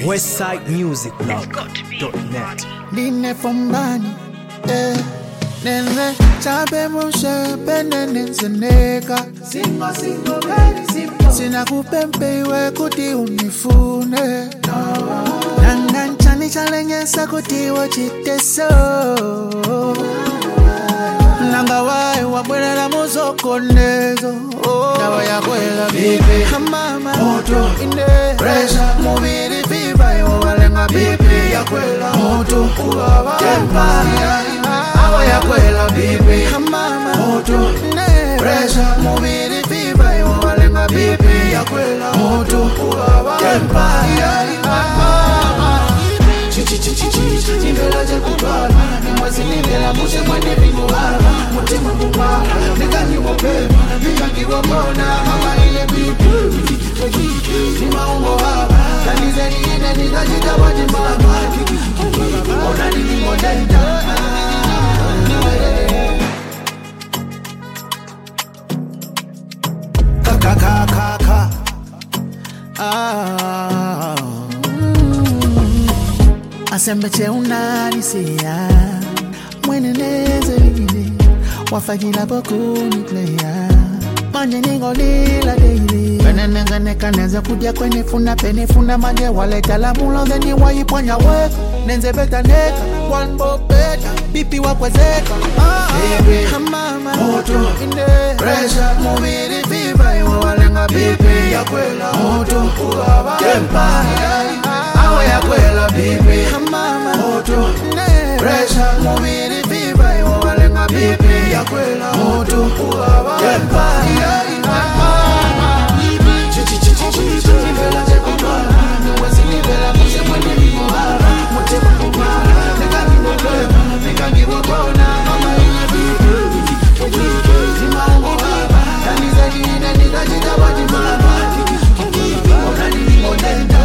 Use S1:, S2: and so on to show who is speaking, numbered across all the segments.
S1: westsidemusicblog.net.
S2: Nine fombani, nene chabe mushe penene zeneka. Singo very simple. Sina kupempe iwe kuti unifune. Nanganchani chalengesa kuti wachiteso. Nangawai wabwela muzoko nezo. Nawa ya kwela bibi mama moto ine pressure mubiri viva yo walenga bibi ya kwela moto uwa tempa awa ya kwela bibi mama moto ine pressure mubiri viva yo walenga bibi ya kwela moto uwa tempa Chimbela chakubala Nimwezi nivela mushe mwende vinguhala Mutima kumbala Nikangi wapema Nikangi wapona Mama ile bibi Nima ungo haba Kanize niine nikajita wajimama Ona nini modenda Kaka Asembeche unalisia Mweneneze lili Wafagila boku niklea Manje ningo lila daily Penenenga neka neza kudia kwenye funa Pene funa maje waleta la mulo Zeni waiponya weka Nenze beta neka One bo beta Bipi wakwezeka Baby Mama Moto Inde Pressure Mubiri viva Iwa walenga bibi Ya kwela Moto Uwa Tempa Awa ya kwela bibi mama moto pressure mubiri viva yo walenga bibi ya kwela moto uwa tempa Chimbela chekubala Nwezi nivela mushe mwende vinguhala Mutima kubala Nikangi wapema Nikangi wapona Mama ile bibi Tima ungo haba Kaniza niine nikajita wajimama Ona nini modenda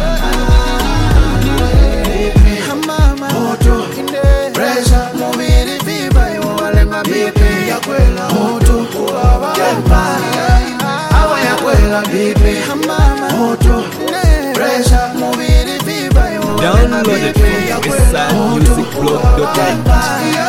S2: Bibi ya kwela moto uwa tempa awa ya kwela bibi mama moto pressure mubiri viva yo
S1: download it from westsidemusicblog.net.